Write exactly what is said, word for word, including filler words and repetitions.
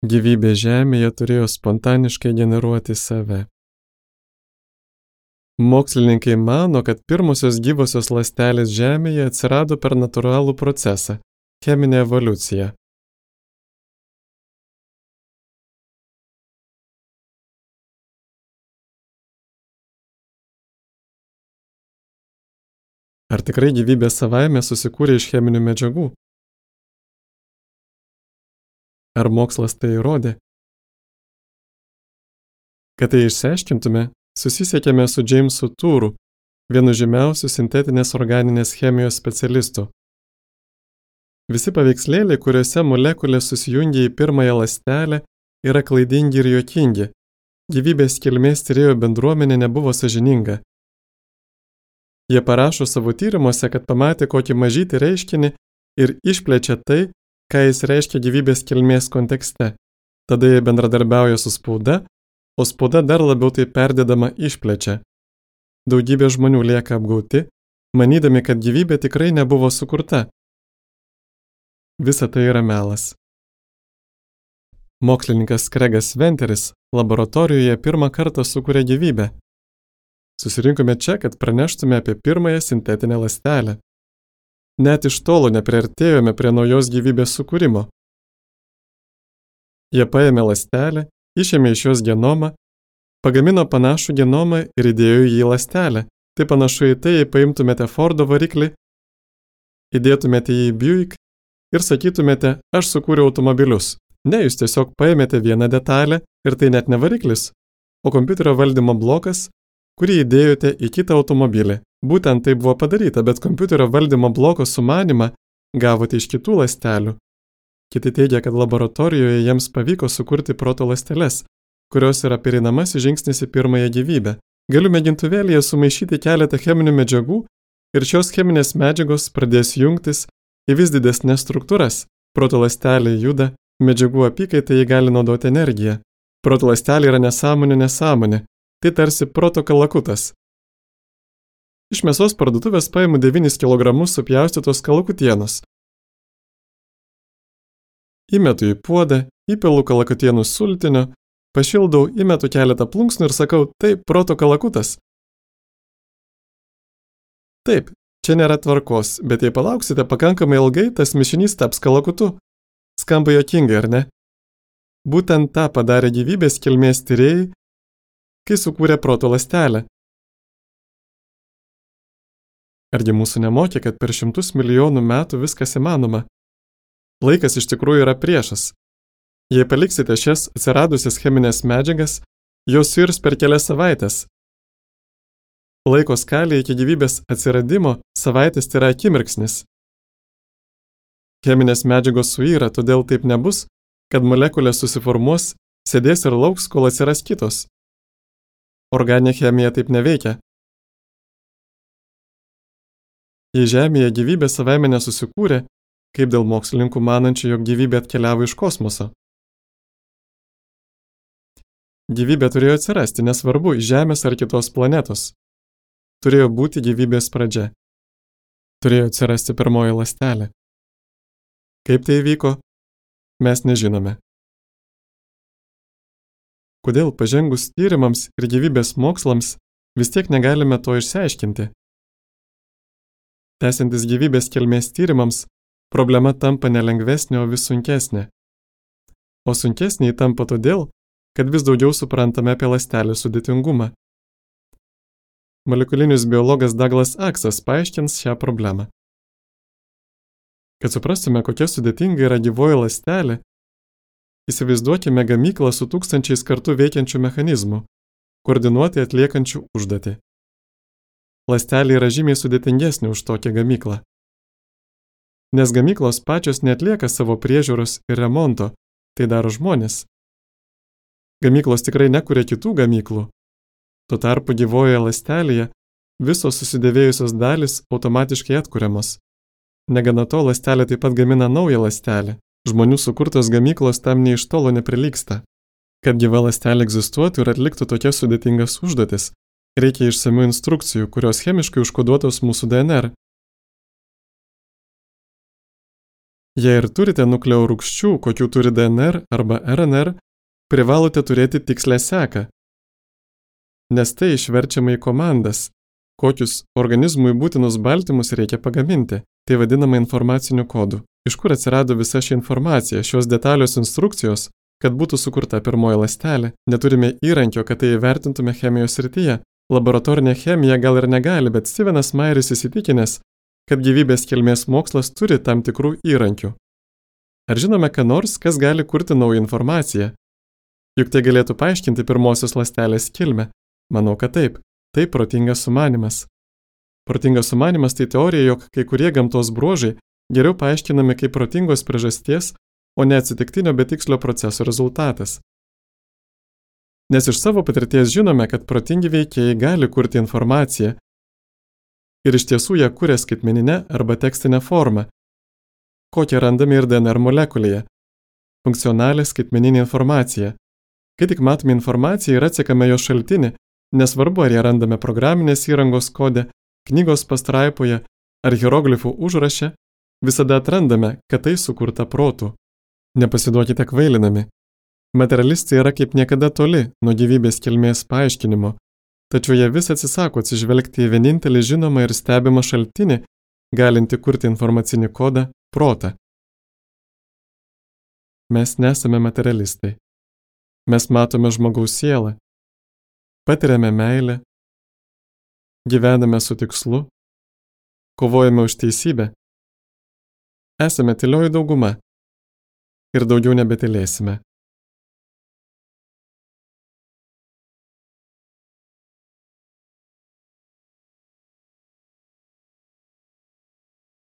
Gyvybė Žemėje turėjo spontaniškai generuoti save. Mokslininkai mano, kad pirmosios gyvosios ląstelės Žemėje atsirado per natūralų procesą – cheminę evoliuciją. Ar tikrai gyvybė savaime susikūrė iš cheminių medžiagų? Ar mokslas tai įrodė? Kad tai išsiaiškintume, susisiekėme su Jamesu Touru, vienu žymiausių sintetinės organinės chemijos specialistų. Visi paveikslėliai, kuriuose molekulės susijungia į pirmąją ląstelę, yra klaidingi ir juokingi. Gyvybės kilmės tyrėjų bendruomenė nebuvo sąžininga. Jie parašo savo tyrimuose, kad pamatė kokį mažytį reiškinį ir išplečia tai, ką jis reiškia gyvybės kilmės kontekste. Tada jie bendradarbiauja su spauda, o spauda dar labiau tai perdedama išplečia. Daugybė žmonių lieka apgauti, manydami, kad gyvybė tikrai nebuvo sukurta. Visa tai yra melas. Mokslininkas Kregas Venteris laboratorijoje pirmą kartą sukūrė gyvybę. Susirinkome čia, kad praneštume apie pirmąją sintetinę ląstelę. Net iš tolo nepriartėjome prie naujos gyvybės sukūrimo. Jie paėmė ląstelę, išėmė iš jos genomą, pagamino panašų genomą ir įdėjo jį į ląstelę. Tai panašu į tai, jei paimtumėte Fordo variklį, įdėtumėte jį į Buick ir sakytumėte, aš sukūriau automobilius. Ne, jūs tiesiog paėmėte vieną detalę ir tai net ne variklis, o kompiuterio valdymo blokas, kurį įdėjote į kitą automobilį. Būtent tai buvo padaryta, bet kompiuterio valdymo bloko sumanimą gavote iš kitų ląstelių. Kiti teigia, kad laboratorijoje jiems pavyko sukurti proto ląsteles, kurios yra pereinamasis žingsnis į pirmąją gyvybę. Galiu mėgintuvėlyje sumaišyti keletą cheminių medžiagų ir šios cheminės medžiagos pradės jungtis į vis didesnes struktūras. Proto ląstelė juda, medžiagų apykaitai jį gali naudoti energiją. Proto ląstelė yra nesąmonė nesąmonė. Tai tarsi proto kalakutas. Iš mėsos parduotuvės paimu devynis kilogramus supjaustytos kalakutienos. Įmetu į puodą, įpilu kalakutienų sultinio, pašildau, įmetu keletą plunksnų ir sakau, tai proto kalakutas. Taip, čia nėra tvarkos, bet jei palauksite pakankamai ilgai, tas mišinys taps kalakutu. Skamba juokingai, ar ne? Būtent tą padarė gyvybės kilmės tyrėjai, kai sukūrė proto ląstelę. Argi mūsų nemokė, kad per šimtus milijonų metų viskas įmanoma? Laikas iš tikrųjų yra priešas. Jei paliksite šias atsiradusias cheminės medžiagas, jos suirs per kelias savaitės. Laiko skalė iki gyvybės atsiradimo savaitės tai yra akimirksnis. Cheminės medžiagos suyra, todėl taip nebus, kad molekulės susiformuos, sėdės ir lauks, kol atsiras kitos. Organinė chemija taip neveikia. Jei Žemėje gyvybė savaime nesusikūrė, kaip dėl mokslininkų manančių, jog gyvybė atkeliavo iš kosmoso. Gyvybė turėjo atsirasti, nesvarbu, iš Žemės ar kitos planetos. Turėjo būti gyvybės pradžia. Turėjo atsirasti pirmoji ląstelė. Kaip tai įvyko, mes nežinome. Kodėl pažengus tyrimams ir gyvybės mokslams vis tiek negalime to išsiaiškinti? Tęsiantis gyvybės kilmės tyrimams, problema tampa nelengvesnė, o vis sunkesnė. O sunkesnė ji tampa todėl, kad vis daugiau suprantame apie ląstelės sudėtingumą. Molekulinis biologas Douglas Aksas paaiškins šią problemą. Kad suprastume, kokia sudėtinga yra gyvoji ląstelė, įsivaizduokime gamyklą su tūkstančiais kartų veikiančių mechanizmų, koordinuotai atliekančių užduotį. Ląstelė yra žymiai sudėtingesnė už tokią gamyklą. Nes gamyklos pačios neatlieka savo priežiūros ir remonto, tai daro žmonės. Gamyklos tikrai nekuria kitų gamyklų. Tuo tarpu gyvojoje ląstelėje visos susidėvėjusios dalys automatiškai atkuriamos. Negana to, ląstelė taip pat gamina naują ląstelę. Žmonių sukurtos gamyklos tam nė iš tolo neprilygsta. Kad gyva ląstelė egzistuotų ir atliktų tokias sudėtingas užduotis, reikia išsamių instrukcijų, kurios chemiškai užkoduotos mūsų D N R. Jei ir turite nukleorūgščių, kokių turi D N R arba R N R, privalote turėti tikslę seką, nes tai išverčiama į komandas, kokius organizmui būtinus baltymus reikia pagaminti. Tai vadinama informaciniu kodu. Iš kur atsirado visa ši informacija, šios detalios instrukcijos, kad būtų sukurta pirmoji ląstelė? Neturime įrankio, kad tai įvertintume chemijos srityje. Laboratorinė chemija gal ir negali, bet Stevenas Mairis įsitikinęs, kad gyvybės kilmės mokslas turi tam tikrų įrankių. Ar žinome, ką nors, kas gali kurti naują informaciją? Juk tai galėtų paaiškinti pirmosios ląstelės kilmę. Manau, kad taip. Tai protingas sumanymas. Protingas sumanymas tai teorija, jog kai kurie gamtos bruožai geriau paaiškinami kaip protingos priežasties, o ne atsitiktinio betikslio proceso rezultatas. Nes iš savo patirties žinome, kad protingi veikėjai gali kurti informaciją ir iš tiesų ją kuria skaitmeninę arba tekstinę formą, kokią randame ir D N R molekulėje – funkcionalią skaitmeninę informaciją. Kai tik matome informaciją ir atsekame jos šaltinį, nesvarbu, ar ją randame programinės įrangos kode, knygos pastraipoje ar hieroglifų užraše, visada atrandame, kad tai sukurta protų. Nepasiduokite kvailinami. Materialistai yra kaip niekada toli nuo gyvybės kilmės paaiškinimo, tačiau jie vis atsisako atsižvelgti į vienintelį žinomą ir stebimą šaltinį, galinti kurti informacinį kodą – protą. Mes nesame materialistai. Mes matome žmogaus sielą, patiriame meilę, gyvename su tikslu, kovojame už teisybę. Esame tylioji dauguma ir daugiau nebetylėsime.